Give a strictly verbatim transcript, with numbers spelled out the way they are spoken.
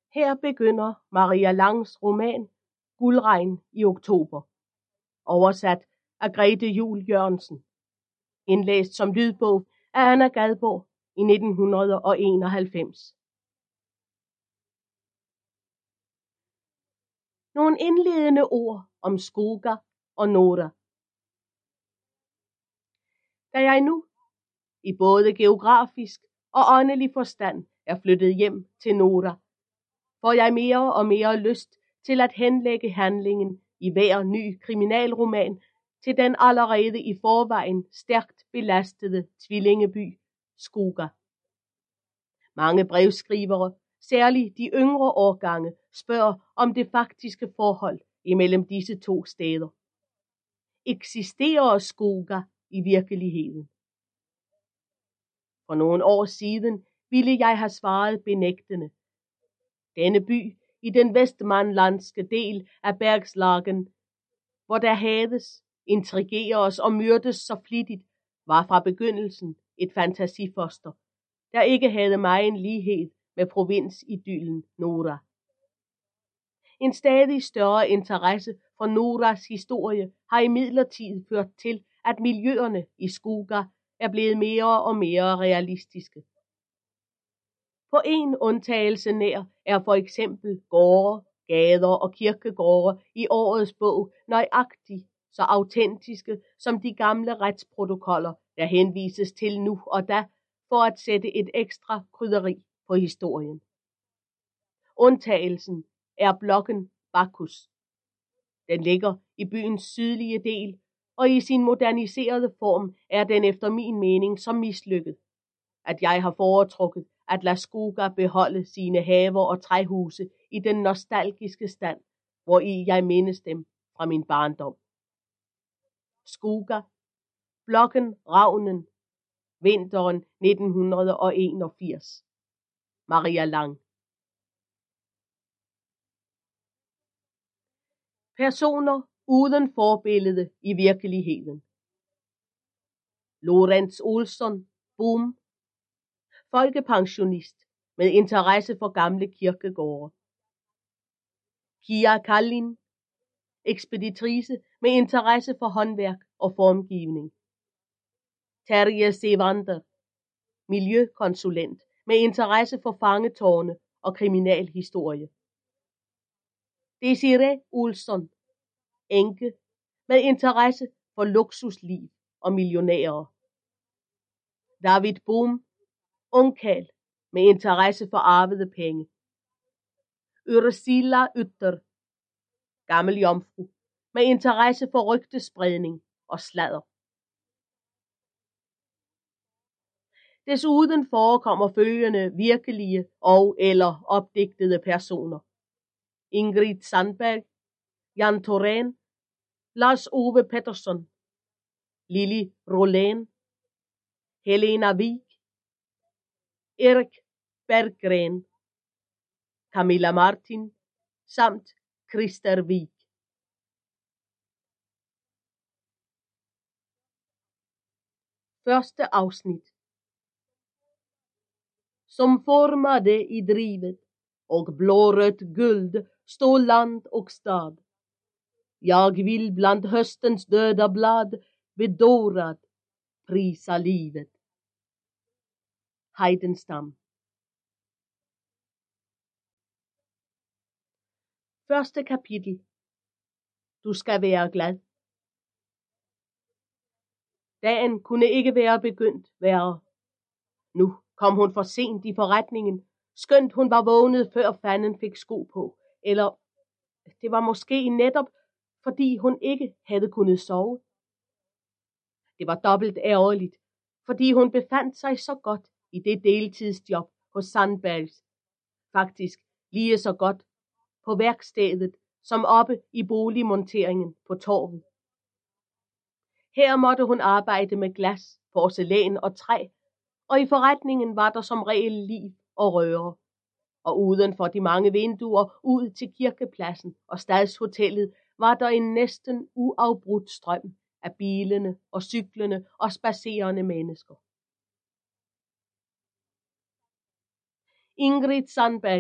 Her begynder Maria Langs roman Guldregn i oktober, oversat af Grethe Juel Jørgensen, indlæst som lydbog af Anna Gadborg i nitten enoghalvfems. Nogle indledende ord om Skoga og Nora. Da jeg nu, i både geografisk og åndelig forstand, er flyttet hjem til Nora, får jeg mere og mere lyst til at henlægge handlingen i hver ny kriminalroman til den allerede i forvejen stærkt belastede tvillingeby Skoga. Mange brevskrivere, særligt de yngre årgange, spørger om det faktiske forhold imellem disse to steder. Eksisterer Skoga i virkeligheden? For nogle år siden ville jeg have svaret benægtende. Denne by i den vestmanlandske del af Bergslagen, hvor der hades, intrigeres og myrdes så flittigt, var fra begyndelsen et fantasifoster, der ikke havde megen lighed med provinsidyllen Nora. En stadig større interesse for Noras historie har imidlertid ført til, at miljøerne i Skoga er blevet mere og mere realistiske. På en undtagelse nær er for eksempel gårde, gader og kirkegårde i årets bog nøjagtigt så autentiske som de gamle retsprotokoller, der henvises til nu og da for at sætte et ekstra krydderi på historien. Undtagelsen er blokken Bacchus. Den ligger i byens sydlige del, og i sin moderniserede form er den efter min mening så mislykket, at jeg har foretrukket at lade Skoga beholde sine haver og træhuse i den nostalgiske stand, hvori jeg mindes dem fra min barndom. Skoga, blokken Ravnen, vinteren nitten enogfirs. Maria Lang. Personer uden forbillede i virkeligheden. Lorenz Olsson, Boom, folkepensionist med interesse for gamle kirkegårde. Kia Kallin, ekspeditrice med interesse for håndværk og formgivning. Terje Sevander, miljøkonsulent med interesse for fangetårne og kriminalhistorie. Desiree Olsson, enke med interesse for luksusliv og millionærer. David Bohm, ungkarl med interesse for arvede penge. Ursula Ytter, gammel jomfru med interesse for rygtespredning og sladder. Desuden forekommer følgende virkelige og eller opdigtede personer. Ingrid Sandberg, Jan Thorén, Lars Ove Pettersson, Lili Rolén, Helena Wig, Erik Berggren, Camilla Martin samt Christer Wig. Første afsnit. Som formade i drivet och blårött guld står land och stad. Jag vill bland höstens döda blad bedårad prisa livet. Heidenstam. Første kapitel. Du skal være glad. Dagen kunne ikke være begyndt værre. Nu kom hun for sent i forretningen, skønt hun var vågnet før fanden fik sko på, eller det var måske netop, fordi hun ikke havde kunnet sove. Det var dobbelt ærgerligt, fordi hun befandt sig så godt i det deltidsjob hos Sandbergs, faktisk lige så godt på værkstedet som oppe i boligmonteringen på torvet. Her måtte hun arbejde med glas, porcelæn og træ, og i forretningen var der som regel liv og røre. Og uden for de mange vinduer ud til kirkepladsen og stadshotellet var der en næsten uafbrudt strøm af bilerne og cyklerne og spacerende mennesker. Ingrid Sandberg